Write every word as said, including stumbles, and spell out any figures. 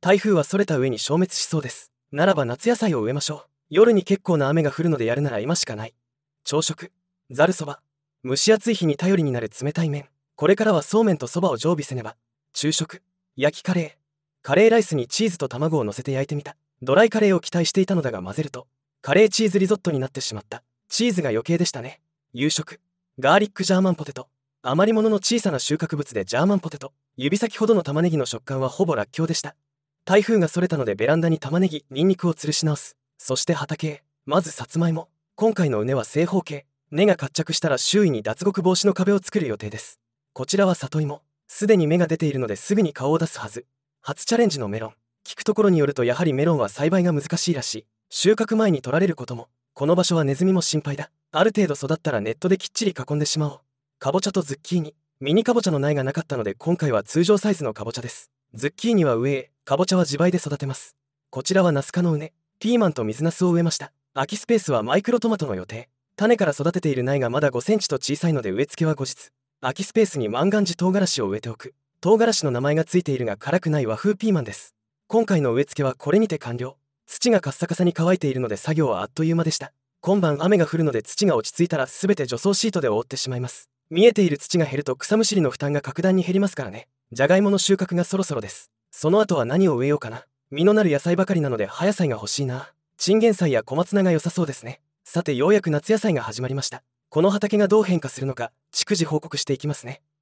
台風はそれた上に消滅しそうです。ならば夏野菜を植えましょう。夜に結構な雨が降るのでやるなら今しかない。朝食、ざるそば。蒸し暑い日に頼りになる冷たい麺。これからはそうめんとそばを常備せねば。昼食、焼きカレー。カレーライスにチーズと卵を乗せて焼いてみた。ドライカレーを期待していたのだが混ぜるとカレーチーズリゾットになってしまった。チーズが余計でしたね。夕食、ガーリックジャーマンポテト。余り物の小さな収穫物でジャーマンポテト。指先ほどの玉ねぎの食感はほぼらっきょうでした。台風がそれたのでベランダに玉ねぎ、ニンニクを吊るし直す。そして畑へ。まずさつまいも。今回の畝は正方形。根が活着したら周囲に脱獄防止の壁を作る予定です。こちらは里芋。すでに芽が出ているのですぐに顔を出すはず。初チャレンジのメロン。聞くところによるとやはりメロンは栽培が難しいらしい。収穫前に取られることも。この場所はネズミも心配だ。ある程度育ったらネットできっちり囲んでしまおう。かぼちゃとズッキーニ。ミニかぼちゃの苗がなかったので今回は通常サイズのかぼちゃです。ズッキーニは上へ、かぼちゃは自培で育てます。こちらはナス科の畝。ピーマンと水ナスを植えました。空きスペースはマイクロトマトの予定。種から育てている苗がまだごセンチと小さいので植え付けは後日。空きスペースに万願寺唐辛子を植えておく。唐辛子の名前がついているが辛くない和風ピーマンです。今回の植え付けはこれにて完了。土がカッサカサに乾いているので作業はあっという間でした。今晩雨が降るので土が落ち着いたら全て除草シートで覆ってしまいます。見えている土が減ると草むしりの負担が格段に減りますからね。じゃがいもの収穫がそろそろです。その後は何を植えようかな。実のなる野菜ばかりなので葉野菜が欲しいな。チンゲン菜や小松菜が良さそうですね。さてようやく夏野菜が始まりました。この畑がどう変化するのか逐次報告していきますね。